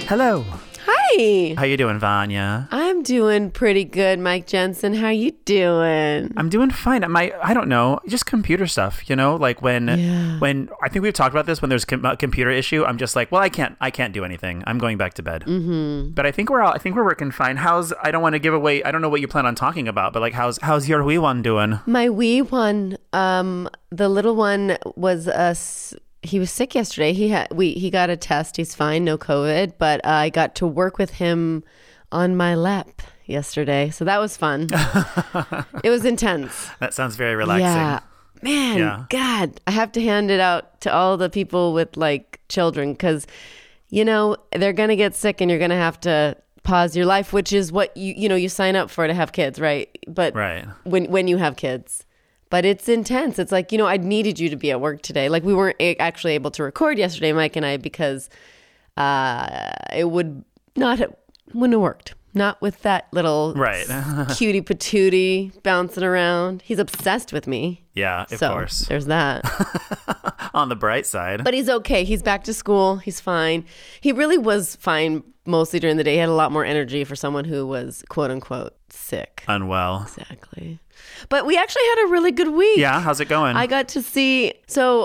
Hello. Hi. How you doing, Vanya? I'm doing pretty good, Mike Jensen. How you doing? I'm doing fine. I don't know, just computer stuff, like when I think we've talked about this, when there's a computer issue, I'm just like, well, I can't do anything. I'm going back to bed. Mm-hmm. But I think we're working fine. I don't want to give away, I don't know what you plan on talking about, but like, how's your wee one doing? My wee one, the little one was he was sick yesterday. He got a test. He's fine, no COVID, but I got to work with him on my lap yesterday. So that was fun. It was intense. That sounds very relaxing. Yeah. Man, yeah. God, I have to hand it out to all the people with like children because, they're going to get sick and you're going to have to pause your life, which is what you sign up for to have kids, right? But right. when you have kids. But it's intense. It's like, I needed you to be at work today. Like we weren't actually able to record yesterday, Mike and I, because it wouldn't have worked. Not with that little cutie patootie bouncing around. He's obsessed with me. Yeah, of course. There's that. On the bright side. But he's okay. He's back to school. He's fine. He really was fine mostly during the day. He had a lot more energy for someone who was, quote unquote, sick. Unwell. Exactly. But we actually had a really good week. Yeah, how's it going? I got to see, so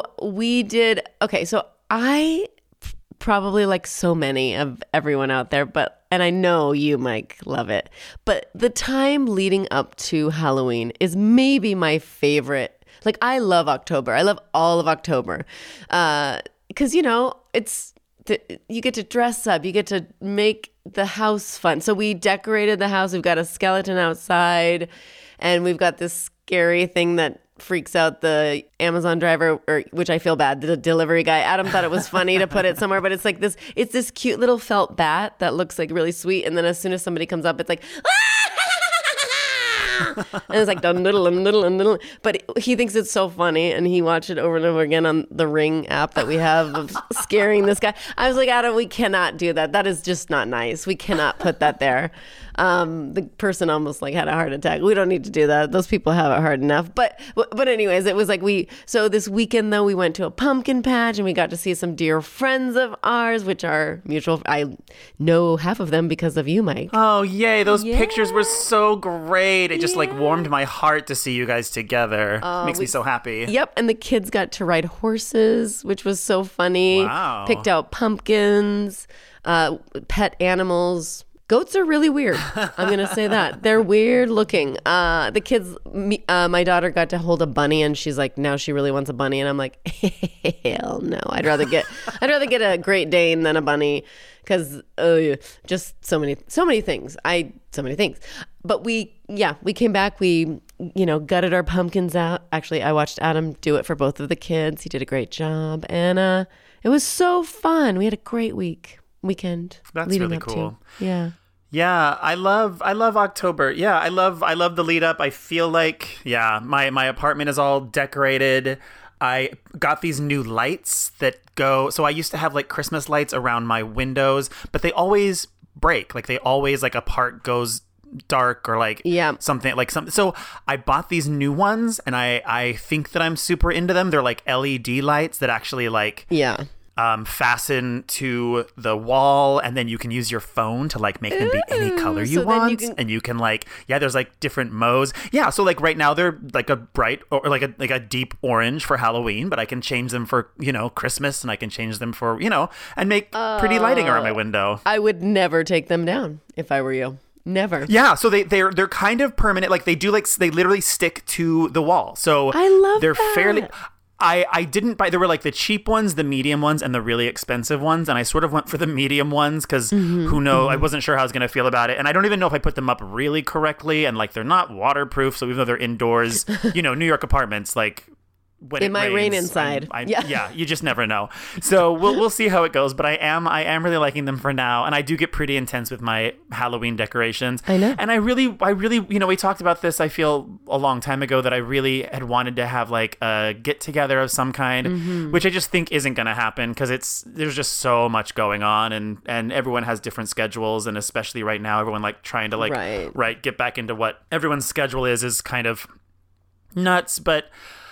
I probably like so many of everyone out there, and I know you, Mike, love it. But the time leading up to Halloween is maybe my favorite. Like I love October. I love all of October. Because, you get to dress up. You get to make the house fun. So we decorated the house. We've got a skeleton outside. And we've got this scary thing that freaks out the Amazon driver, which I feel bad, the delivery guy. Adam thought it was funny to put it somewhere, but it's this cute little felt bat that looks like really sweet. And then as soon as somebody comes up, it's like, and it's like dun diddle and diddle and diddle. But he thinks it's so funny, and he watched it over and over again on the Ring app that we have of scaring this guy. I was like, Adam, we cannot do that. That is just not nice. We cannot put that there. The person almost like had a heart attack. We don't need to do that. Those people have it hard enough. But anyways, it was like so this weekend though, we went to a pumpkin patch and we got to see some dear friends of ours, which are mutual. I know half of them because of you, Mike. Oh, yay. Those pictures were so great. It just like warmed my heart to see you guys together. Makes me so happy. Yep. And the kids got to ride horses, which was so funny. Wow. Picked out pumpkins, pet animals. Goats are really weird. I'm going to say that. They're weird looking. The kids, my daughter got to hold a bunny and she's like, now she really wants a bunny. And I'm like, hell no. I'd rather get a Great Dane than a bunny because just so many things. So many things. But we came back. We, gutted our pumpkins out. Actually, I watched Adam do it for both of the kids. He did a great job. And it was so fun. We had a great weekend. That's really cool. Yeah, I love October. Yeah, I love the lead up. I feel like my apartment is all decorated. I got these new lights that go. So I used to have like Christmas lights around my windows, but they always break. Like they always like a part goes dark or like something. So I bought these new ones, and I think that I'm super into them. They're like LED lights that actually like fasten to the wall, and then you can use your phone to like make them be any color you want, and you can like there's like different modes. So like right now they're like a bright or like a deep orange for Halloween, but I can change them for Christmas, and I can change them for and make pretty lighting around my window. I would never take them down if I were you. Never. Yeah, so they're kind of permanent. Like they literally stick to the wall. So I love they're that. fairly. I didn't buy. There were like the cheap ones, the medium ones, and the really expensive ones. And I sort of went for the medium ones because who knows? I wasn't sure how I was going to feel about it. And I don't even know if I put them up really correctly. And like they're not waterproof. So even though they're indoors, New York apartments, like when it might rain inside. You just never know. So we'll see how it goes. But I am really liking them for now, and I do get pretty intense with my Halloween decorations. I know. And I really, we talked about this. I feel a long time ago that I really had wanted to have like a get together of some kind, which I just think isn't going to happen because there's just so much going on, and everyone has different schedules, and especially right now, everyone like trying to like get back into what everyone's schedule is kind of nuts, but.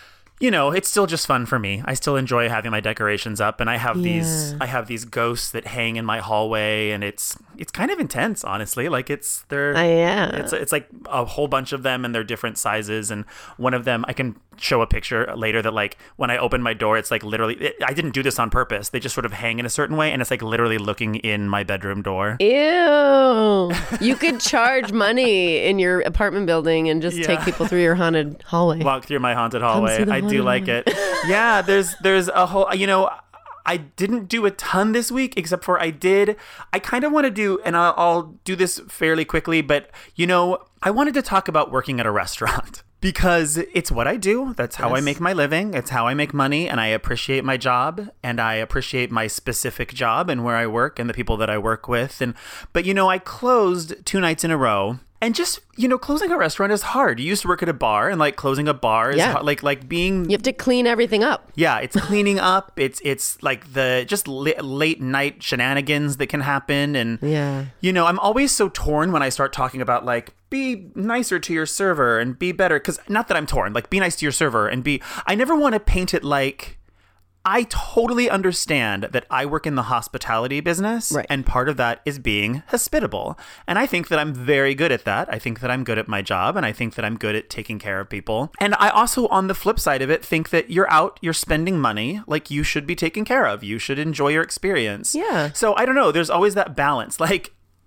it's still just fun for me. I still enjoy having my decorations up, and I have these ghosts that hang in my hallway, and it's kind of intense, honestly. Like it's like a whole bunch of them, and they're different sizes, and one of them I can show a picture later that like when I open my door, it's like literally I didn't do this on purpose. They just sort of hang in a certain way, and it's like literally looking in my bedroom door. Ew. You could charge money in your apartment building and just take people through your haunted hallway. Walk through my haunted hallway. I do like it. Yeah, there's a whole, I didn't do a ton this week, except for I kind of want to do, and I'll do this fairly quickly, but I wanted to talk about working at a restaurant. Because it's what I do. That's how I make my living. It's how I make money. And I appreciate my job. And I appreciate my specific job and where I work and the people that I work with. But I closed 2 nights in a row. And just, closing a restaurant is hard. You used to work at a bar, and like closing a bar is hard. Like being... You have to clean everything up. Yeah, it's cleaning up. It's like the just late night shenanigans that can happen. And, I'm always so torn when I start talking about like, be nicer to your server and be better. Because not that I'm torn, like be nice to your server and I never want to paint it like... I totally understand that I work in the hospitality business, right, and part of that is being hospitable. And I think that I'm very good at that. I think that I'm good at my job, and I think that I'm good at taking care of people. And I also, on the flip side of it, think that you're spending money, like you should be taken care of. You should enjoy your experience. Yeah. So I don't know. There's always that balance. Like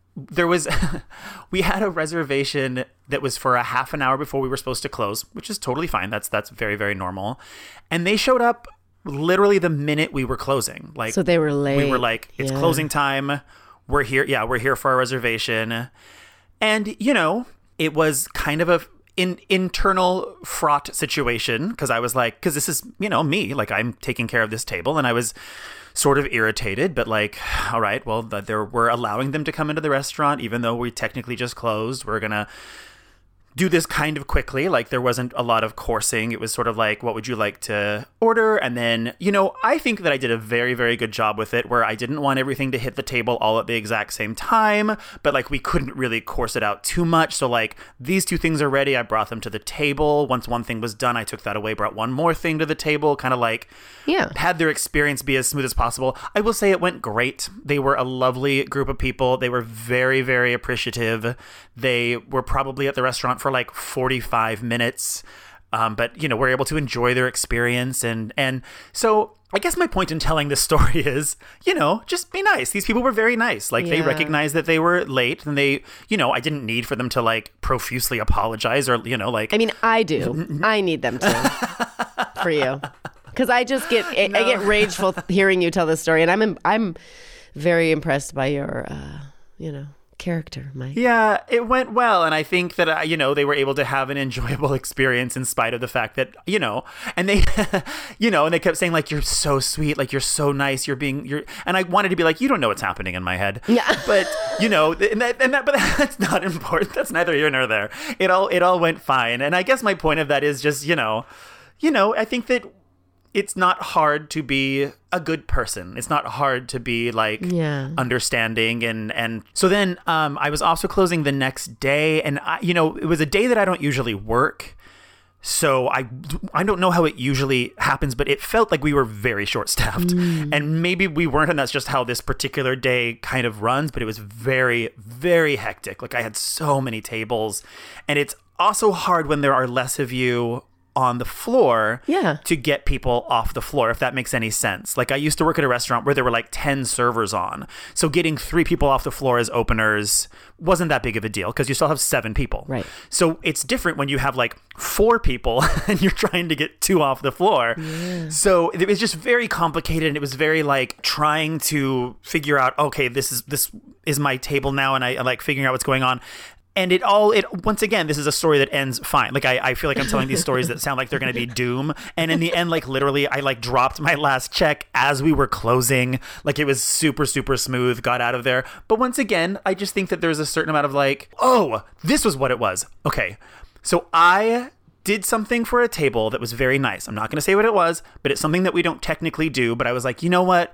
we had a reservation that was for a half an hour before we were supposed to close, which is totally fine. That's very, very normal. And they showed up literally the minute we were closing. Like, so they were late. We were like, it's closing time. We're here. Yeah, we're here for our reservation. And, it was kind of an internal fraught situation because I was like, because this is, me, like I'm taking care of this table, and I was sort of irritated, but like, all right, well, we're allowing them to come into the restaurant, even though we technically just closed. We're going to do this kind of quickly. Like there wasn't a lot of coursing. It was sort of like, what would you like to order? And then, I think that I did a very, very good job with it, where I didn't want everything to hit the table all at the exact same time, but like we couldn't really course it out too much. So like these 2 things are ready. I brought them to the table. Once one thing was done, I took that away, brought one more thing to the table, kind of like had their experience be as smooth as possible. I will say it went great. They were a lovely group of people. They were very, very appreciative. They were probably at the restaurant for like 45 minutes. But, we're able to enjoy their experience. And so I guess my point in telling this story is, just be nice. These people were very nice. Like they recognized that they were late, and they, I didn't need for them to like profusely apologize or, like. I mean, I do. I need them to for you. Because I just I get rageful hearing you tell this story. And I'm very impressed by your, character, Mike. Yeah, it went well, and I think that they were able to have an enjoyable experience in spite of the fact that and they and they kept saying like, you're so sweet, like you're so nice, and I wanted to be like, you don't know what's happening in my head. Yeah. But but that's not important. That's neither here nor there. It all went fine. And I guess my point of that is just I think that it's not hard to be a good person. It's not hard to be like understanding. And so then I was also closing the next day, and it was a day that I don't usually work. So I don't know how it usually happens, but it felt like we were very short-staffed. And maybe we weren't, and that's just how this particular day kind of runs, but it was very, very hectic. Like I had so many tables, and it's also hard when there are less of you on the floor to get people off the floor, if that makes any sense. Like I used to work at a restaurant where there were like 10 servers on. So getting 3 people off the floor as openers wasn't that big of a deal because you still have 7 people. Right. So it's different when you have like 4 people and you're trying to get 2 off the floor. Yeah. So it was just very complicated, and it was very like trying to figure out, okay, this is my table now, and I like figuring out what's going on. And once again, this is a story that ends fine. Like I feel like I'm telling these stories that sound like they're going to be doom. And in the end, like literally, I like dropped my last check as we were closing. Like it was super, super smooth, got out of there. But once again, I just think that there's a certain amount of like, oh, this was what it was. Okay. So I did something for a table that was very nice. I'm not going to say what it was, but it's something that we don't technically do. But I was like, you know what?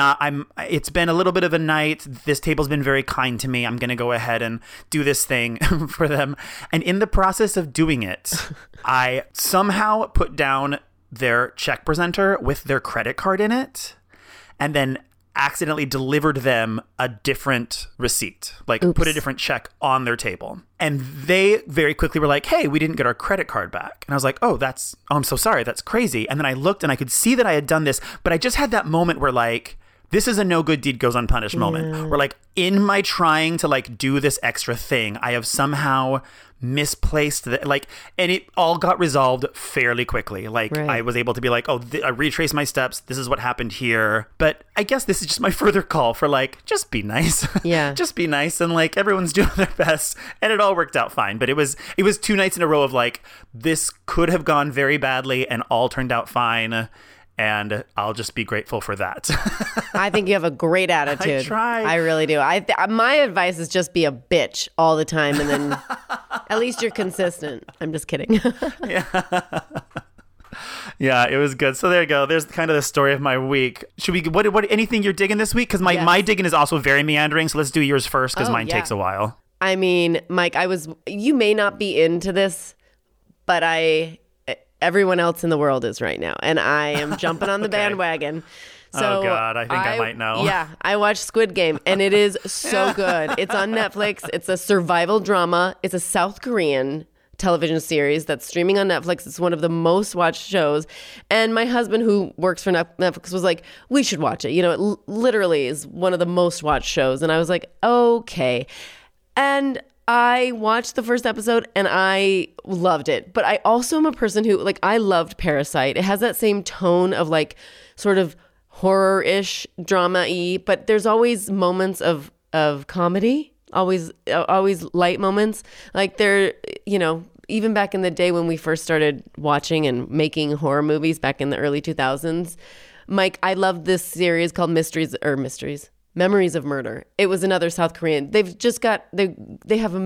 It's been a little bit of a night. This table's been very kind to me. I'm going to go ahead and do this thing for them. And in the process of doing it, I somehow put down their check presenter with their credit card in it and then accidentally delivered them a different receipt, like Oops. put a different check on their table. And they very quickly were like, hey, we didn't get our credit card back. And I was like, oh, I'm so sorry. That's crazy. And then I looked and I could see that I had done this, but I just had that moment where like, this is a no good deed goes unpunished moment where like in my trying to like do this extra thing, I have somehow misplaced that, like, and it all got resolved fairly quickly. Like I was able to be like, oh, I retraced my steps. This is what happened here. But I guess this is just my further call for like, just be nice. Yeah. Just be nice. And like everyone's doing their best and it all worked out fine. But it was 2 nights in a row of like, this could have gone very badly and all turned out fine. And I'll just be grateful for that. I think you have a great attitude. I try. I really do. My advice is just be a bitch all the time, and then at least you're consistent. I'm just kidding. Yeah, it was good. So there you go. There's kind of the story of my week. Should we? What? Anything you're digging this week? Because my digging is also very meandering. So let's do yours first, because mine takes a while. I mean, Mike, you may not be into this, but everyone else in the world is right now, and I am jumping on the bandwagon. So oh God, I think I might know. Yeah, I watched Squid Game, and it is so good. It's on Netflix. It's a survival drama. It's a South Korean television series that's streaming on Netflix. It's one of the most watched shows. And my husband, who works for Netflix, was like, we should watch it. You know, it literally is one of the most watched shows. And I was like, okay. And I watched the first episode and I loved it. But I also am a person who, like, I loved Parasite. It has that same tone of like sort of horror-ish, drama-y, but there's always moments of comedy, always light moments. Like there, you know, even back in the day when we first started watching and making horror movies back in the early 2000s, Mike, I loved this series called Memories of Murder. It was another South Korean. They've just got they have an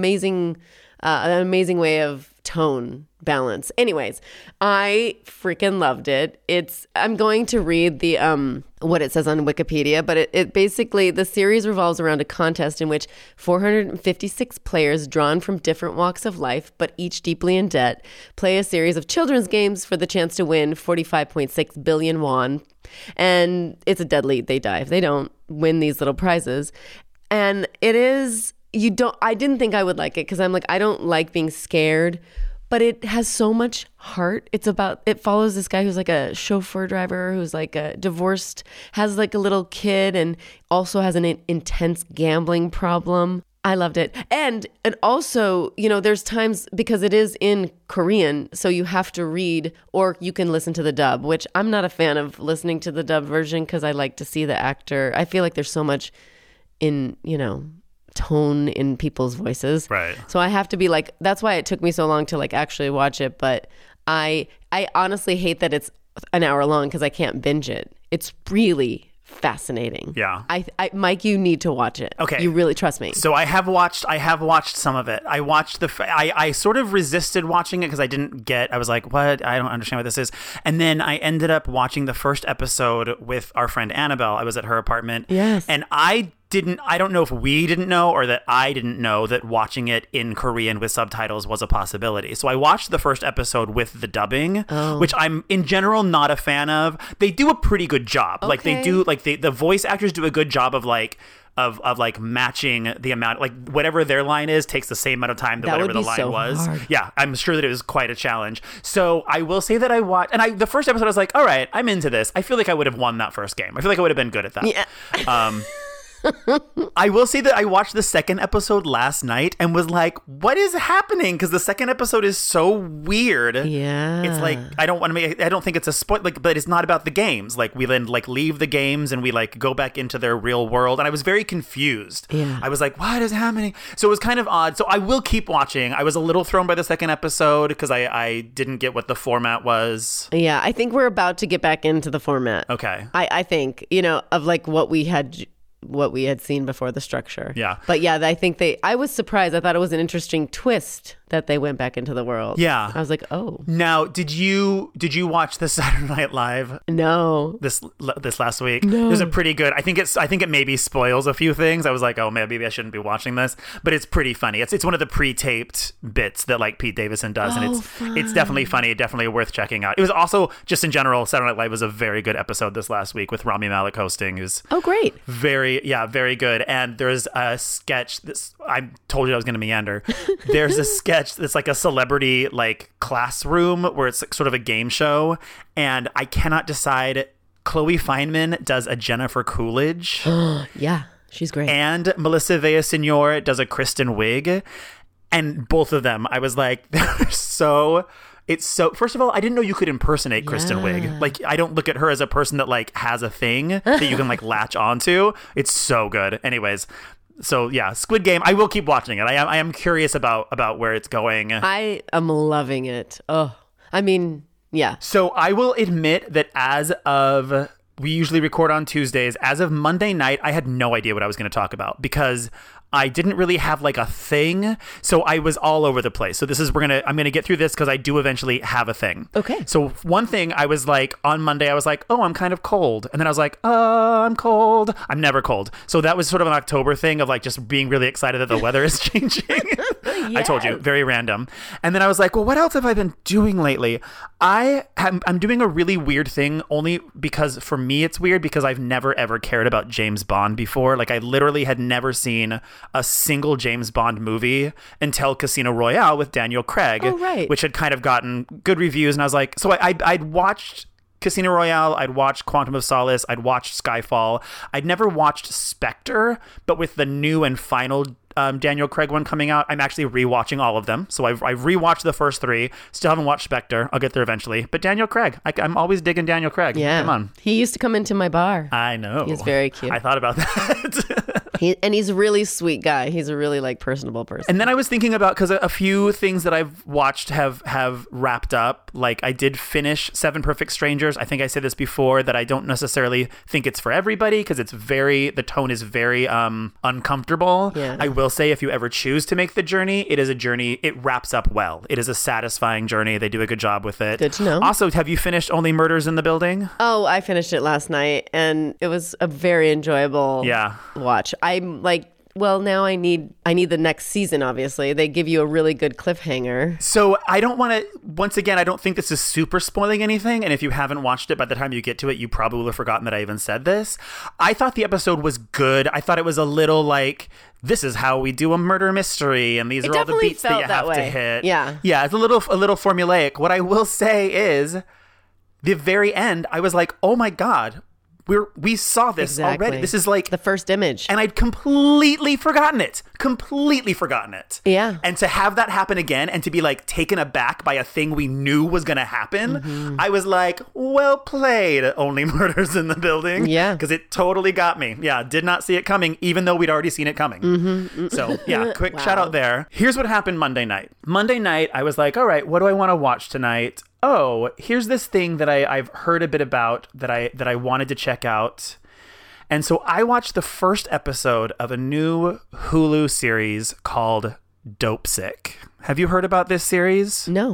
amazing way of tone balance. Anyways, I freaking loved it. I'm going to read the what it says on Wikipedia, but it basically, the series revolves around a contest in which 456 players drawn from different walks of life, but each deeply in debt, play a series of children's games for the chance to win 45.6 billion won. And it's a deadly, they die if they don't win these little prizes. And it is, I didn't think I would like it because I'm like, I don't like being scared, but it has so much heart. It follows this guy who's like a chauffeur driver, who's like a divorced, has like a little kid, and also has an intense gambling problem. I loved it. And also, you know, there's times, because it is in Korean, so you have to read, or you can listen to the dub, which I'm not a fan of listening to the dub version because I like to see the actor. I feel like there's so much in, you know, tone in people's voices. Right. So I have to be like, that's why it took me so long to like actually watch it. But I honestly hate that it's an hour long because I can't binge it. It's really fascinating. Yeah. Mike, you need to watch it. Okay. You really trust me. So I have watched some of it. I watched I sort of resisted watching it because I was like, what? I don't understand what this is. And then I ended up watching the first episode with our friend Annabelle. I was at her apartment. Yes. And I don't know if we didn't know or that I didn't know that watching it in Korean with subtitles was a possibility. So I watched the first episode with the dubbing, which I'm in general not a fan of. They do a pretty good job. Okay. Like they do, like the voice actors do a good job of like matching the amount, like whatever their line is takes the same amount of time that whatever the line was. Hard. Yeah, I'm sure that it was quite a challenge. So I will say that I watched, and the first episode I was like, all right, I'm into this. I feel like I would have won that first game. I feel like I would have been good at that. Yeah. I will say that I watched the second episode last night and was like, what is happening? Because the second episode is so weird. Yeah. It's like, I don't think it's a spoil, like, but it's not about the games. Like we then like leave the games and we like go back into their real world. And I was very confused. Yeah. I was like, what is happening? So it was kind of odd. So I will keep watching. I was a little thrown by the second episode because I didn't get what the format was. Yeah. I think we're about to get back into the format. Okay. I think, you know, of like what we had seen before, the structure. Yeah. But yeah, I think I was surprised. I thought it was an interesting twist that they went back into the world. Yeah. I was like, oh. Now, did you watch the Saturday Night Live No. this last week? No. It was a pretty good. I think it maybe spoils a few things. I was like, oh man, maybe I shouldn't be watching this, but it's pretty funny. It's one of the pre-taped bits that like Pete Davidson does, and it's definitely funny, definitely worth checking out. It was also just in general, Saturday Night Live was a very good episode this last week with Rami Malek hosting. It was great. very good. And there's a sketch. I told you I was going to meander. There's a sketch that's like a celebrity like classroom where it's like sort of a game show, and I cannot decide. Chloe Fineman does a Jennifer Coolidge. Yeah, she's great. And Melissa Villaseñor does a Kristen Wiig. And both of them, I was like, it's so, first of all, I didn't know you could impersonate Kristen Wiig. Like, I don't look at her as a person that like has a thing that you can like latch onto. It's so good. Anyways. So yeah, Squid Game. I will keep watching it. I am curious about where it's going. I am loving it. Oh, I mean, yeah. So I will admit that we usually record on Tuesdays. As of Monday night, I had no idea what I was going to talk about because I didn't really have like a thing. So I was all over the place. So I'm going to get through this because I do eventually have a thing. Okay. So one thing I was like, on Monday, I was like, oh, I'm kind of cold. And then I was like, oh, I'm cold. I'm never cold. So that was sort of an October thing of like just being really excited that the weather is changing. Yes. I told you, very random. And then I was like, well, what else have I been doing lately? I'm doing a really weird thing only because for me, it's weird because I've never ever cared about James Bond before. Like I literally had never seen a single James Bond movie until Casino Royale with Daniel Craig, which had kind of gotten good reviews. And I was like, so I'd watched Casino Royale, I'd watched Quantum of Solace, I'd watched Skyfall. I'd never watched Spectre, but with the new and final Daniel Craig one coming out, I'm actually rewatching all of them. So I've rewatched the first three. Still haven't watched Spectre. I'll get there eventually. But Daniel Craig, I'm always digging Daniel Craig. Yeah, come on. He used to come into my bar. I know. He's very cute. I thought about that. He's a really sweet guy. He's a really like personable person. And then I was thinking about, because a few things that I've watched have wrapped up. Like I did finish Seven Perfect Strangers. I think I said this before that I don't necessarily think it's for everybody because the tone is very uncomfortable. Yeah. I will say if you ever choose to make the journey, it is a journey. It wraps up well. It is a satisfying journey. They do a good job with it. Good to know. Also, have you finished Only Murders in the Building? Oh, I finished it last night and it was a very enjoyable watch. I'm like, well, now I need the next season, obviously. They give you a really good cliffhanger. So I don't want to, once again, I don't think this is super spoiling anything. And if you haven't watched it, by the time you get to it, you probably will have forgotten that I even said this. I thought the episode was good. I thought it was a little like, this is how we do a murder mystery. And these are all the beats that you have to hit. Yeah. Yeah, it's a little formulaic. What I will say is the very end, I was like, oh my God, we saw this already. This is like the first image. And I'd completely forgotten it. Yeah. And to have that happen again and to be like taken aback by a thing we knew was going to happen, I was like, well played, Only Murders in the Building. Yeah. Because it totally got me. Yeah. Did not see it coming, even though we'd already seen it coming. So yeah, quick shout out there. Here's what happened Monday night. Monday night, I was like, all right, what do I want to watch tonight? Oh, here's this thing that I've heard a bit about that I wanted to check out. And so I watched the first episode of a new Hulu series called Dopesick. Have you heard about this series? No.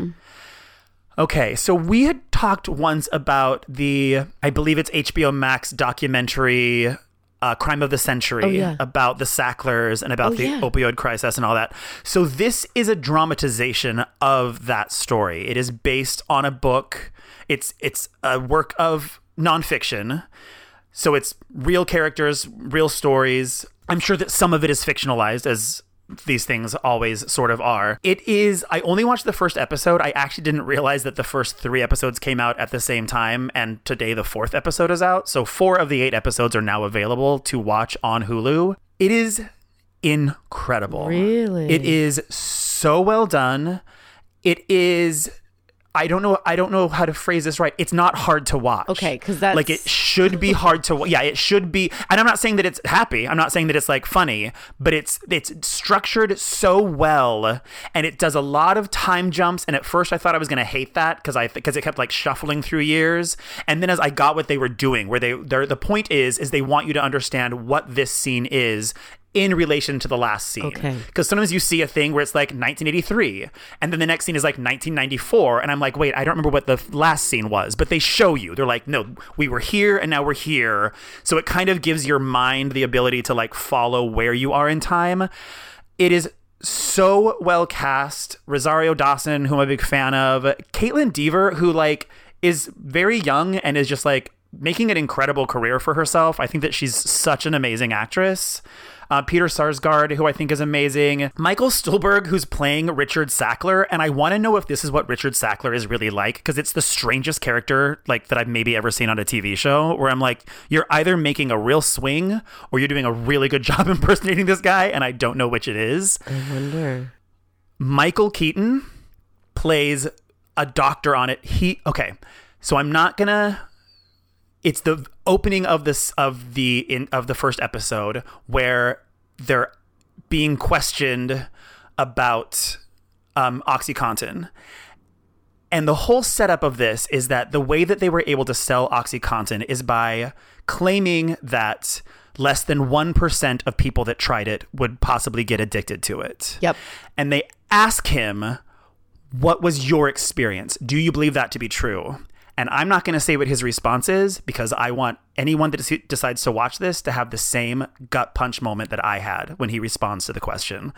Okay, so we had talked once about I believe it's HBO Max documentary Crime of the Century, about the Sacklers and about the opioid crisis and all that. So this is a dramatization of that story. It is based on a book. It's a work of nonfiction. So it's real characters, real stories. I'm sure that some of it is fictionalized, as these things always sort of are. I only watched the first episode. I actually didn't realize that the first 3 episodes came out at the same time, and today the 4th episode is out. So 4 of the 8 episodes are now available to watch on Hulu. It is incredible. Really? It is so well done. It is, I don't know how to phrase this right. It's not hard to watch. Okay, because that's... Like, it should be hard to... Yeah, it should be... And I'm not saying that it's happy. I'm not saying that it's, like, funny. But it's structured so well. And it does a lot of time jumps. And at first, I thought I was going to hate that because it kept, like, shuffling through years. And then as I got what they were doing, where the point is they want you to understand what this scene is in relation to the last scene. Okay. Because sometimes you see a thing where it's like 1983, and then the next scene is like 1994, and I'm like, wait, I don't remember what the last scene was, but they show you. They're like, no, we were here, and now we're here. So it kind of gives your mind the ability to like follow where you are in time. It is so well cast. Rosario Dawson, who I'm a big fan of. Caitlin Dever, who like is very young and is just like making an incredible career for herself. I think that she's such an amazing actress. Peter Sarsgaard, who I think is amazing. Michael Stuhlbarg, who's playing Richard Sackler. And I want to know if this is what Richard Sackler is really like, because it's the strangest character like that I've maybe ever seen on a TV show, where I'm like, you're either making a real swing or you're doing a really good job impersonating this guy, and I don't know which it is. I wonder. Michael Keaton plays a doctor on it. So I'm not gonna... It's the opening of the first episode where they're being questioned about OxyContin. And the whole setup of this is that the way that they were able to sell OxyContin is by claiming that less than 1% of people that tried it would possibly get addicted to it. Yep. And they ask him, what was your experience? Do you believe that to be true? And I'm not going to say what his response is, because I want anyone that decides to watch this to have the same gut punch moment that I had when he responds to the question.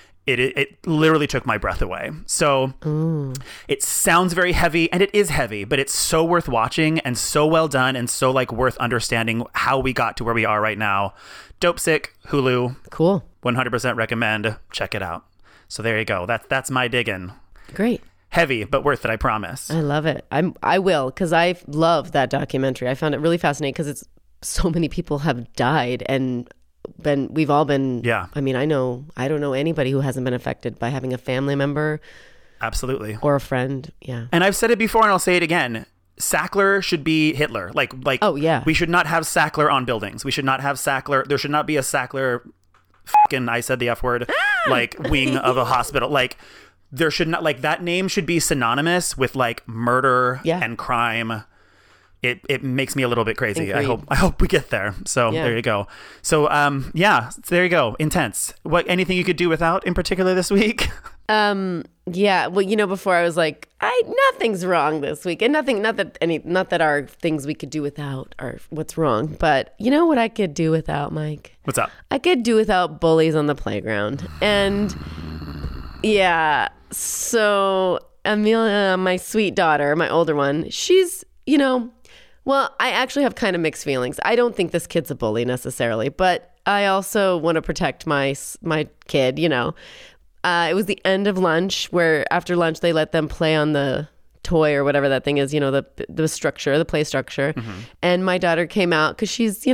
It literally took my breath away. So It sounds very heavy, and it is heavy, but it's so worth watching and so well done and so like worth understanding how we got to where we are right now. Dopesick, Hulu. Cool. 100% recommend. Check it out. So there you go. That's my digging. Great. Heavy, but worth it, I promise. I love it. I will, because I love that documentary. I found it really fascinating because it's so many people have died and we've all been. Yeah. I mean, I don't know anybody who hasn't been affected by having a family member. Absolutely. Or a friend. Yeah. And I've said it before and I'll say it again. Sackler should be Hitler. Like. Oh yeah. We should not have Sackler on buildings. We should not have Sackler. There should not be a Sackler. Fucking, I said the F word. Like wing of a hospital. Like. There should not, like, that name should be synonymous with like murder and crime. It makes me a little bit crazy. Agreed. I hope we get there. So There you go. So there you go. Intense. Anything you could do without in particular this week? Yeah. Well, before I was like, nothing's wrong this week, and not that our things we could do without are what's wrong. But you know what I could do without, Mike? What's up? I could do without bullies on the playground. And yeah. So Amelia, my sweet daughter, my older one, she's, well, I actually have kind of mixed feelings. I don't think this kid's a bully necessarily, but I also want to protect my kid, It was the end of lunch, where after lunch they let them play on the toy or whatever that thing is, the structure, the play structure. Mm-hmm. And my daughter came out because she's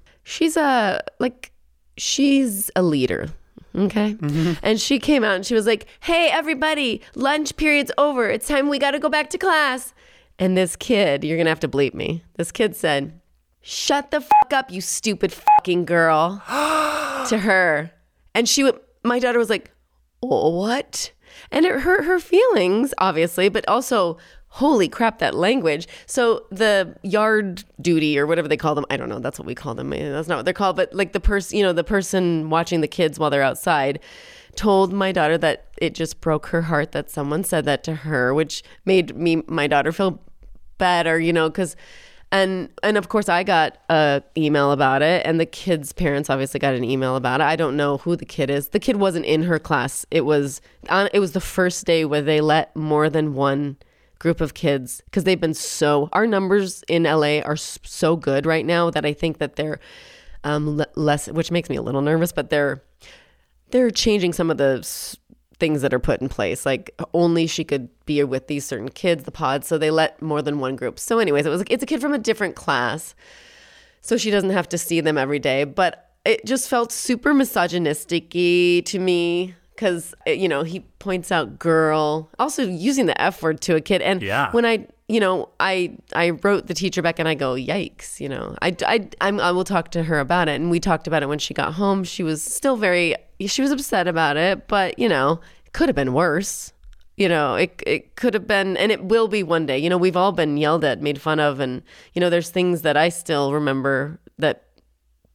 a leader. Okay. Mm-hmm. And she came out and she was like, hey, everybody, lunch period's over. It's time we got to go back to class. And this kid, you're going to have to bleep me. This kid said, shut the fuck up, you stupid fucking girl, to her. And my daughter was like, oh, what? And it hurt her feelings, obviously, but also, holy crap, that language. So the yard duty or whatever they call them, I don't know, that's what we call them. That's not what they're called, but like the person watching the kids while they're outside told my daughter that it just broke her heart that someone said that to her, which made my daughter feel better, because and of course I got a email about it, and the kid's parents obviously got an email about it. I don't know who the kid is. The kid wasn't in her class. It was the first day where they let more than one group of kids, because they've been our numbers in LA are so good right now that I think that they're less, which makes me a little nervous, but they're changing some of the things that are put in place. Like only she could be with these certain kids, the pods. So they let more than one group. So anyways, it's a kid from a different class. So she doesn't have to see them every day, but it just felt super misogynistic-y to me. Because, he points out girl, also using the F word to a kid. And when I wrote the teacher back and I go, yikes, I will talk to her about it. And we talked about it when she got home. She was still she was upset about it, but, it could have been worse. It could have been, and it will be one day. We've all been yelled at, made fun of. And, there's things that I still remember that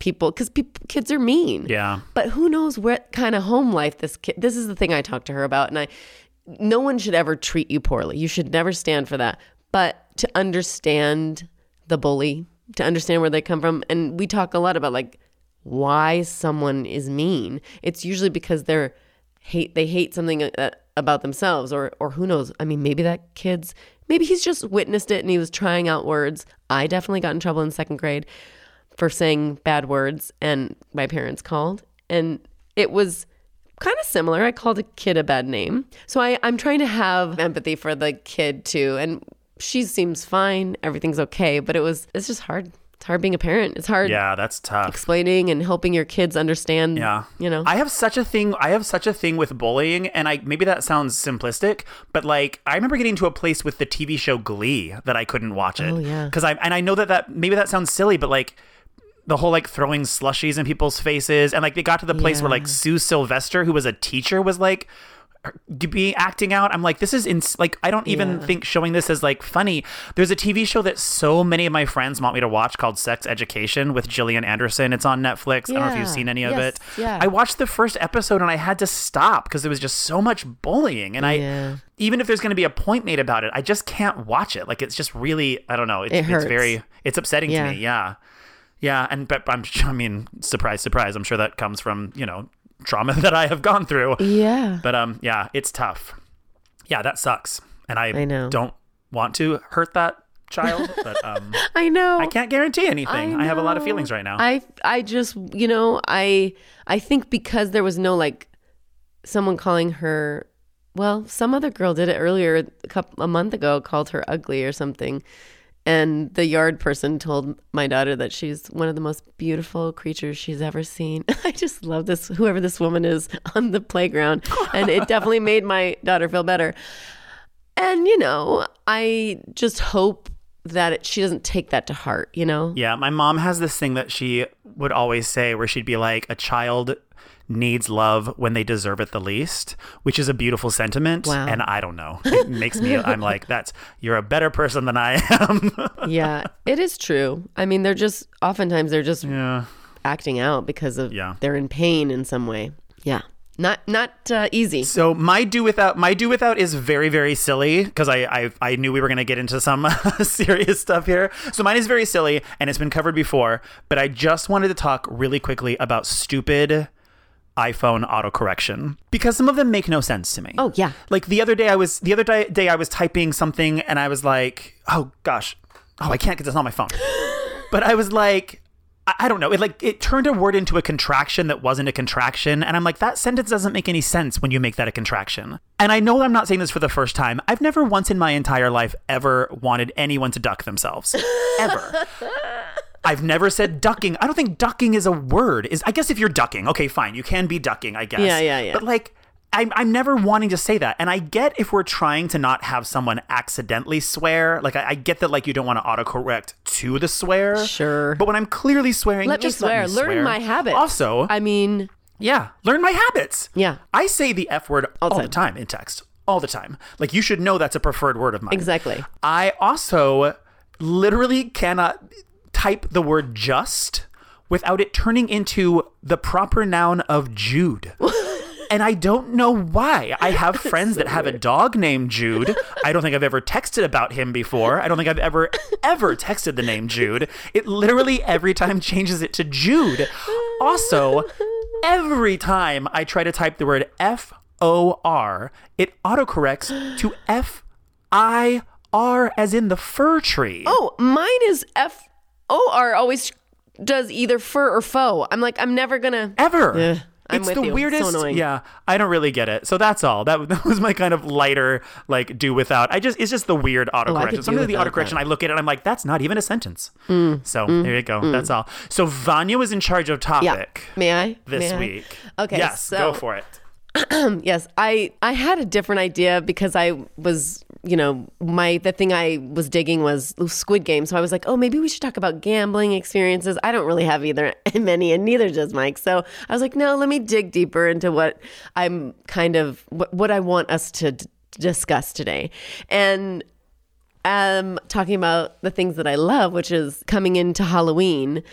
people, because kids are mean. Yeah. But who knows what kind of home life this is the thing I talked to her about. And no one should ever treat you poorly. You should never stand for that. But to understand the bully, to understand where they come from. And we talk a lot about like why someone is mean. It's usually because they hate something about themselves, or who knows. I mean, maybe maybe he's just witnessed it and he was trying out words. I definitely got in trouble in second grade for saying bad words, and my parents called, and it was kind of similar. I called a kid a bad name. So I'm trying to have empathy for the kid too. And she seems fine. Everything's okay. But it's just hard. It's hard being a parent. It's hard. Yeah, that's tough. Explaining and helping your kids understand. Yeah. You know, I have such a thing with bullying, and maybe that sounds simplistic, but like I remember getting to a place with the TV show Glee that I couldn't watch it. Oh yeah. Because I know that maybe that sounds silly, but like the whole like throwing slushies in people's faces, and like they got to the place where like Sue Sylvester, who was a teacher, was like be acting out. I'm like, this is like I don't even think showing this as like funny. There's a TV show that so many of my friends want me to watch called Sex Education with Gillian Anderson. It's on Netflix. I don't know if you've seen any of it. Yeah. I watched the first episode and I had to stop because there was just so much bullying, and I even if there's going to be a point made about it, I just can't watch it. Like it's just really, I don't know. It hurts. It's upsetting to me. Yeah. But I mean, surprise, I'm sure that comes from, trauma that I have gone through. Yeah. But it's tough. Yeah, that sucks. And I know. don't want to hurt that child, but I know. I can't guarantee anything. I have a lot of feelings right now. I just, I think because there was no like someone calling her, well, some other girl did it earlier a month ago, called her ugly or something. And the yard person told my daughter that she's one of the most beautiful creatures she's ever seen. I just love this, whoever this woman is on the playground. And it definitely made my daughter feel better. And, I just hope that she doesn't take that to heart, Yeah, my mom has this thing that she would always say where she'd be like, a child needs love when they deserve it the least, which is a beautiful sentiment. Wow. And I don't know. It makes me, I'm like, you're a better person than I am. Yeah, it is true. I mean, oftentimes they're just acting out because of they're in pain in some way. Yeah. Not easy. So my do without is very, very silly because I knew we were going to get into some serious stuff here. So mine is very silly and it's been covered before, but I just wanted to talk really quickly about stupid iPhone autocorrection because some of them make no sense to me. Oh yeah. Like the other day I was typing something and I was like, oh gosh, I can't get this on my phone. But I was like, I don't know. It turned a word into a contraction that wasn't a contraction. And I'm like, that sentence doesn't make any sense when you make that a contraction. And I know I'm not saying this for the first time. I've never once in my entire life ever wanted anyone to duck themselves. Ever. I've never said ducking. I don't think ducking is a word. I guess if you're ducking, okay, fine. You can be ducking, I guess. Yeah. But like, I'm never wanting to say that. And I get if we're trying to not have someone accidentally swear. Like, I get that, like, you don't want to autocorrect to the swear. Sure. But when I'm clearly swearing, let me swear. Learn my habits. Also, I mean, yeah, learn my habits. Yeah. I say the F word all the time in text. All the time. Like, you should know that's a preferred word of mine. Exactly. I also literally cannot type the word just without it turning into the proper noun of Jude. And I don't know why. I have friends that have a dog named Jude. I don't think I've ever texted about him before. I don't think I've ever texted the name Jude. It literally every time changes it to Jude. Also, every time I try to type the word F-O-R, it autocorrects to F-I-R as in the fir tree. Oh, mine is F-O-R always does either fur or foe. I'm like, I'm never gonna... Ever. I'm it's with the you. weirdest. So annoying. Yeah, I don't really get it. So that's all. That was my kind of lighter, like, do without. It's just the weird autocorrection. Some of the autocorrection, I look at it, I'm like, that's not even a sentence. So there you go. That's all. So Vanya was in charge of topic. Yeah. May I? This week. Okay. Yes, go for it. Yes, I had a different idea because I was, the thing I was digging was Squid Game. So I was like, oh, maybe we should talk about gambling experiences. I don't really have either many, and neither does Mike. So I was like, no, let me dig deeper into what I'm what I want us to discuss today. And am talking about the things that I love, which is coming into Halloween.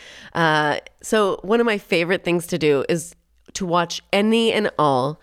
So one of my favorite things to do is to watch any and all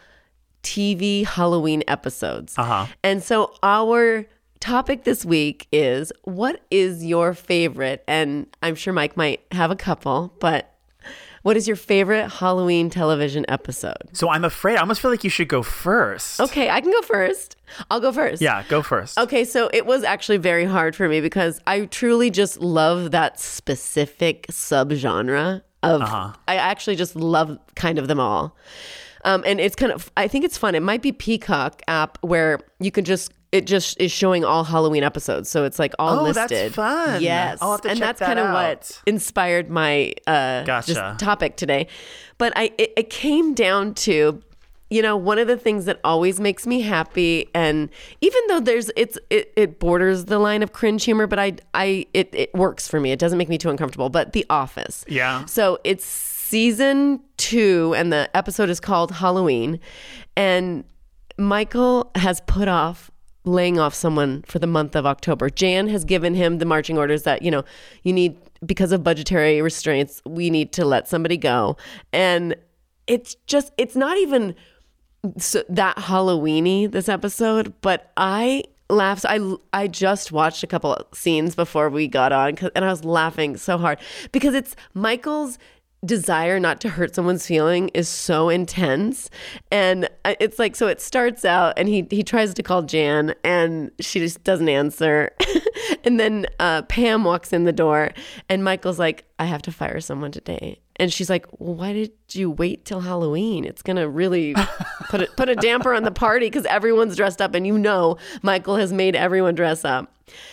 TV Halloween episodes. And so our topic this week is, what is your favorite? And I'm sure Mike might have a couple, but what is your favorite Halloween television episode? So I'm afraid, I almost feel like you should go first. Okay, I can go first. I'll go first. Yeah, go first. Okay, so it was actually very hard for me because I truly just love that specific subgenre of, I actually just love kind of them all. And it's kind of, I think it's fun. It might be Peacock app where you can just, it just is showing all Halloween episodes. So it's like all listed. That's fun. Yes. I'll have to and check that's that kind of out. what inspired my just topic today. But it came down to, you know, one of the things that always makes me happy, and even though it borders the line of cringe humor, but it works for me. It doesn't make me too uncomfortable. But The Office. Yeah. So it's season 2, and the episode is called Halloween, and Michael has put off laying off someone for the month of October. Jan has given him the marching orders that, you know, you need, because of budgetary restraints, we need to let somebody go. And it's not even that Halloween-y, this episode, but I laughed. I just watched a couple of scenes before we got on, and I was laughing so hard because it's Michael's desire not to hurt someone's feeling is so intense. And it's like, so it starts out and he tries to call Jan and she just doesn't answer. And then Pam walks in the door and Michael's like, I have to fire someone today. And she's like, well, why did you wait till Halloween? It's going to really put a damper on the party because everyone's dressed up, and you know Michael has made everyone dress up.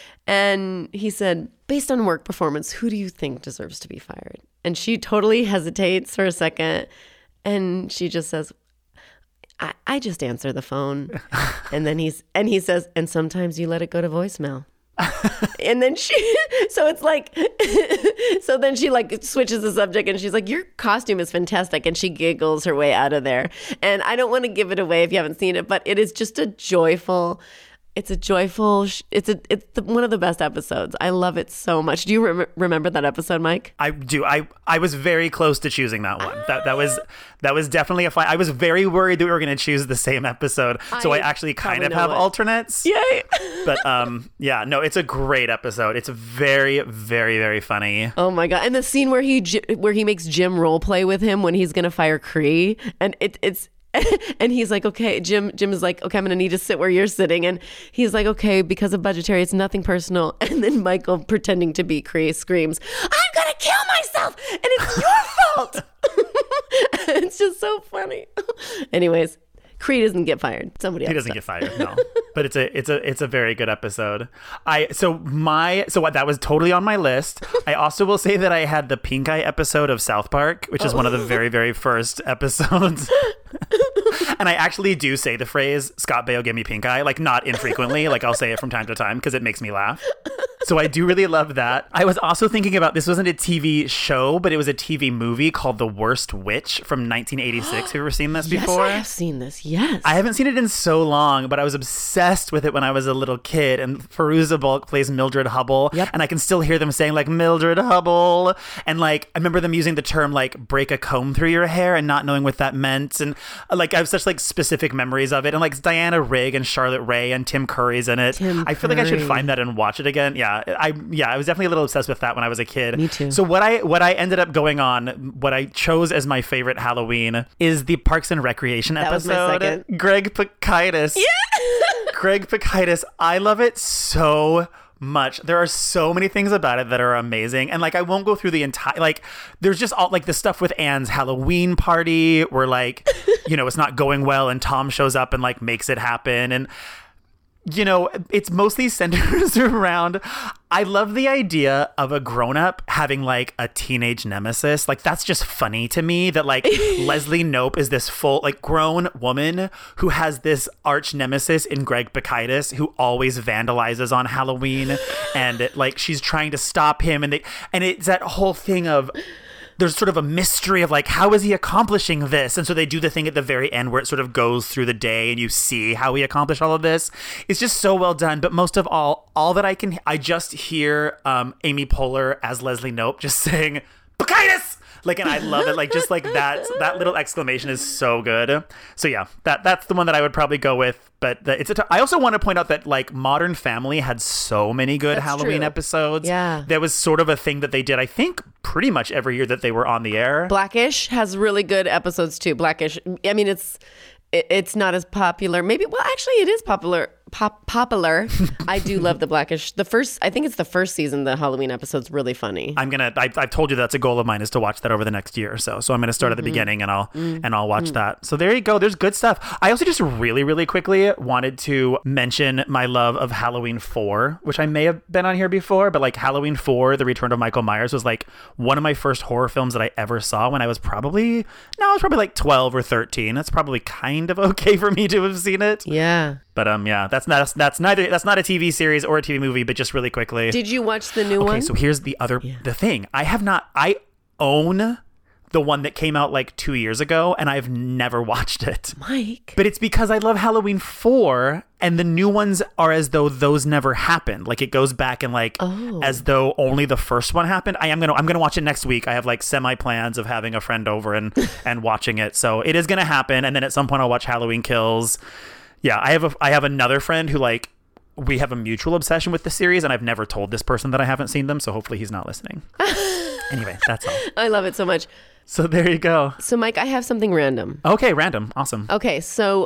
And he said, based on work performance, who do you think deserves to be fired? And she totally hesitates for a second. And she just says, I just answer the phone. And then he says, and sometimes you let it go to voicemail. And then so then she like switches the subject and she's like, your costume is fantastic. And she giggles her way out of there. And I don't want to give it away if you haven't seen it, but it is just it's one of the best episodes. I love it so much. Do you remember that episode, Mike? I do. I was very close to choosing that one. That was definitely a fight. I was very worried that we were going to choose the same episode. So I actually kind of have alternates. Yay. But yeah, no, it's a great episode. It's very, very, very funny. Oh my God. And the scene where he makes Jim role play with him when he's going to fire Cree, and it's and he's like, okay, Jim is like, okay, I'm going to need to sit where you're sitting. And he's like, okay, because of budgetary, it's nothing personal. And then Michael, pretending to be Cree, screams, I'm going to kill myself and it's your fault. It's just so funny. Anyways, Cree doesn't get fired. Somebody else He doesn't get fired, no. But it's a very good episode. So that was totally on my list. I also will say that I had the pink eye episode of South Park, which is one of the very, very first episodes. And I actually do say the phrase, Scott Baio gave me pink eye, like not infrequently. Like I'll say it from time to time because it makes me laugh. So I do really love that. I was also thinking about, this wasn't a TV show, but it was a TV movie called The Worst Witch from 1986. Have you ever seen this before? Yes, I have seen this. Yes. I haven't seen it in so long, but I was obsessed with it when I was a little kid. And Fairuza Balk plays Mildred Hubble. Yep. And I can still hear them saying like, Mildred Hubble. And like, I remember them using the term like, break a comb through your hair and not knowing what that meant. And like, I have such like specific memories of it. And like Diana Rigg and Charlotte Rae and Tim Curry's in it. I feel like I should find that and watch it again. Yeah, I was definitely a little obsessed with that when I was a kid. Me too. So what I ended up going on, what I chose as my favorite Halloween is the Parks and Recreation episode. That was my second. Greg Pikitis. Yeah. Greg Pikitis. I love it so much. There are so many things about it that are amazing. And like, I won't go through the entire, like, there's just all like the stuff with Anne's Halloween party where like, you know, it's not going well and Tom shows up and like makes it happen. And you know, it's mostly centers around, I love the idea of a grown-up having like a teenage nemesis. Like that's just funny to me that like Leslie Knope is this full like grown woman who has this arch nemesis in Greg Pikitis who always vandalizes on Halloween, and like she's trying to stop him, and it's that whole thing of there's sort of a mystery of like, how is he accomplishing this? And so they do the thing at the very end where it sort of goes through the day and you see how he accomplished all of this. It's just so well done. But most of all I just hear Amy Poehler as Leslie Knope just saying, Bacchitis! Like, and I love it. Like, just like that little exclamation is so good. So yeah, that's the one that I would probably go with. But I also want to point out that like Modern Family had so many good Halloween episodes. Yeah. That was sort of a thing that they did, I think, pretty much every year that they were on the air. Blackish has really good episodes too. Blackish, I mean, it's not as popular. Maybe, well, actually it is popular. Popular. I do love the Blackish. I think it's the first season, the Halloween episode's really funny. I've told you that's a goal of mine, is to watch that over the next year or so. So I'm going to start at the beginning and I'll watch that. So there you go. There's good stuff. I also just really, really quickly wanted to mention my love of Halloween 4, which I may have been on here before, but like Halloween 4, The Return of Michael Myers was like one of my first horror films that I ever saw when I was probably like 12 or 13. That's probably kind of okay for me to have seen it. Yeah. But yeah, that's not a TV series or a TV movie, but just really quickly. Did you watch the new one? Okay, so here's the thing. I own the one that came out like 2 years ago, and I've never watched it. Mike. But it's because I love Halloween 4, and the new ones are as though those never happened. Like it goes back and like as though only the first one happened. I'm gonna watch it next week. I have like semi plans of having a friend over and watching it. So it is gonna happen, and then at some point I'll watch Halloween Kills. Yeah, I have another friend who like we have a mutual obsession with the series, and I've never told this person that I haven't seen them, so hopefully he's not listening. Anyway, that's all. I love it so much. So there you go. So Mike, I have something random. Okay, random. Awesome. Okay, so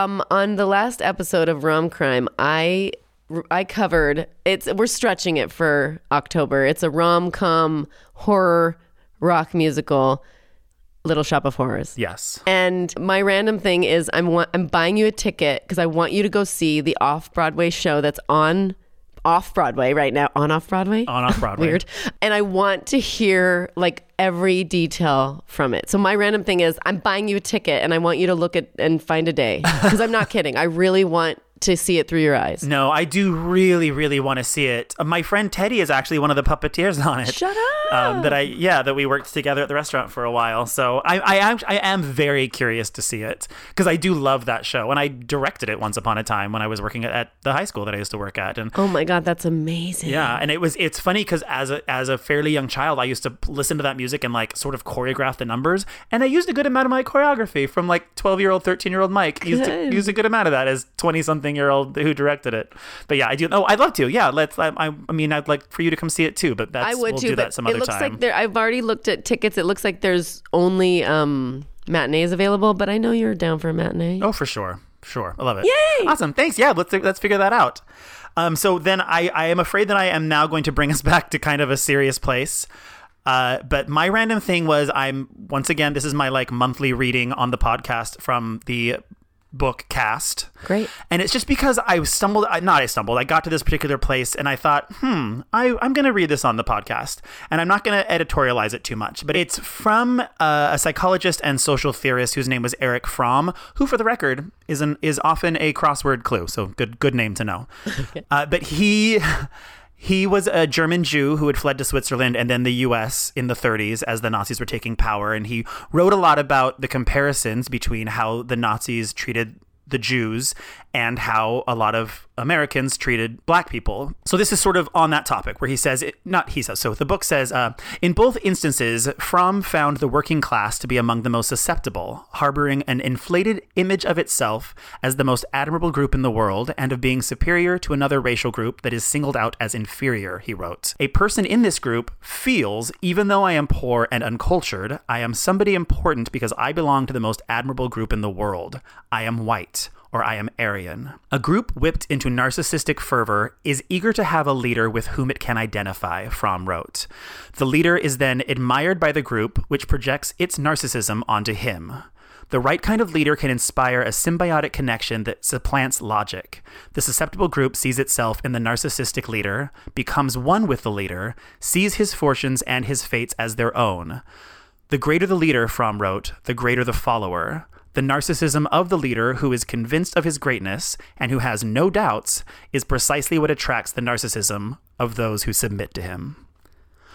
on the last episode of Rom Crime, I covered we're stretching it for October. It's a rom-com horror rock musical, Little Shop of Horrors. Yes. And my random thing is I'm buying you a ticket because I want you to go see the off-Broadway show that's on off-Broadway right now. On off-Broadway? On off-Broadway. Weird. And I want to hear like every detail from it. So my random thing is I'm buying you a ticket and I want you to look at and find a day. Because I'm not kidding. I really want to see it through your eyes. No, I do really, really want to see it. My friend Teddy is actually one of the puppeteers on it. Shut up. That we worked together at the restaurant for a while. So I am very curious to see it because I do love that show, and I directed it once upon a time when I was working at the high school that I used to work at. And oh my God, that's amazing. Yeah, and it's funny because as a fairly young child, I used to listen to that music and like sort of choreograph the numbers, and I used a good amount of my choreography from like 12-year-old, 13-year-old Mike. Used a good amount of that as 20-something-year-old who directed it. But yeah, I do. Oh, I'd love to. Yeah, I mean, I'd like for you to come see it too. But we'll do that some other time. It looks like I've already looked at tickets. It looks like there's only matinees available, but I know you're down for a matinee. Oh, for sure. I love it. Yay! Awesome. Thanks. Yeah, let's figure that out. So then I am afraid that I am now going to bring us back to kind of a serious place. But my random thing was once again, this is my like monthly reading on the podcast from the book Cast. Great. And it's just because I got to this particular place and I thought, I'm going to read this on the podcast, and I'm not going to editorialize it too much, but it's from a psychologist and social theorist whose name was Erich Fromm, who for the record is often a crossword clue. So good name to know. Okay. But he was a German Jew who had fled to Switzerland and then the U.S. in the 30s as the Nazis were taking power. And he wrote a lot about the comparisons between how the Nazis treated the Jews and how a lot of Americans treated black people. So this is sort of on that topic where so the book says, in both instances, Fromm found the working class to be among the most susceptible, harboring an inflated image of itself as the most admirable group in the world and of being superior to another racial group that is singled out as inferior, he wrote. A person in this group feels, even though I am poor and uncultured, I am somebody important because I belong to the most admirable group in the world. I am white. Or I am Aryan. A group whipped into narcissistic fervor is eager to have a leader with whom it can identify, Fromm wrote. The leader is then admired by the group, which projects its narcissism onto him. The right kind of leader can inspire a symbiotic connection that supplants logic. The susceptible group sees itself in the narcissistic leader, becomes one with the leader, sees his fortunes and his fates as their own. The greater the leader, Fromm wrote, the greater the follower. The narcissism of the leader who is convinced of his greatness and who has no doubts is precisely what attracts the narcissism of those who submit to him.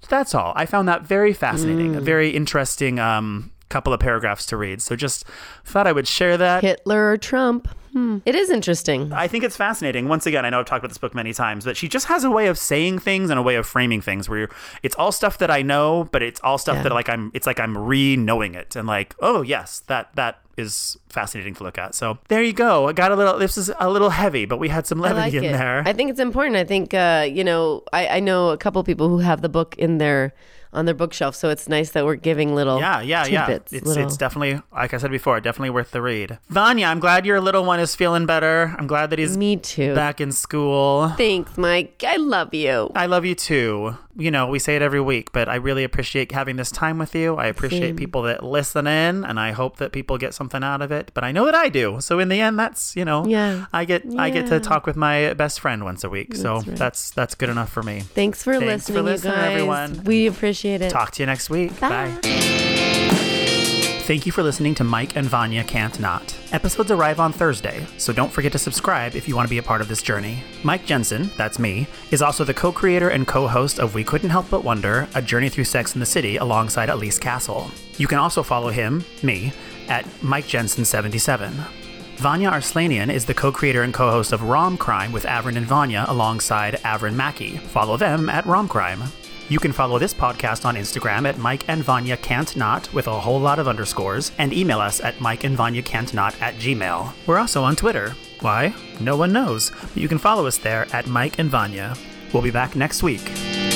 That's all. I found that very fascinating, a very interesting couple of paragraphs to read. So just thought I would share that. Hitler or Trump? It is interesting. I think it's fascinating. Once again, I know I've talked about this book many times, but she just has a way of saying things and a way of framing things where it's all stuff that I know, but it's all stuff that I'm re-knowing it and like, oh yes, that is fascinating to look at. So there you go. This is a little heavy, but we had some levity in there. I think it's important. I think, I know a couple people who have the book on their bookshelf, so it's nice that we're giving little tidbits. It's definitely, like I said before, definitely worth the read. Vanya, I'm glad your little one is feeling better. I'm glad that he's Me too. back in school. Thanks, Mike. I love you. I love you too. We say it every week, but I really appreciate having this time with you. I appreciate people that listen in, and I hope that people get something out of it. But I know that I do. So in the end, that's I get to talk with my best friend once a week. So that's good enough for me. Thanks for listening, you guys. Everyone. We appreciate it. Talk to you next week. Bye. Thank you for listening to Mike and Vanya Can't Not. Episodes arrive on Thursday, so don't forget to subscribe if you want to be a part of this journey. Mike Jensen, that's me, is also the co-creator and co-host of We Couldn't Help But Wonder, A Journey Through Sex in the City alongside Elise Castle. You can also follow him, me, at Mike Jensen 77. Vanya Arslanian is the co-creator and co-host of Rom Crime with Avrin and Vanya alongside Avrin Mackey. Follow them at Rom Crime. You can follow this podcast on Instagram at Mike and Vanya Can't Not with a whole lot of underscores, and email us at mikeandvanyacan'tnot@gmail. We're also on Twitter. Why? No one knows, but you can follow us there at Mike and Vanya. We'll be back next week.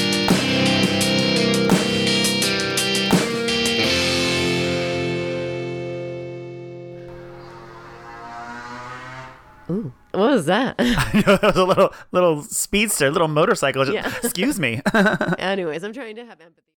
Ooh, what was that? I know, that was a little speedster, little motorcycle. Excuse me. Anyways, I'm trying to have empathy.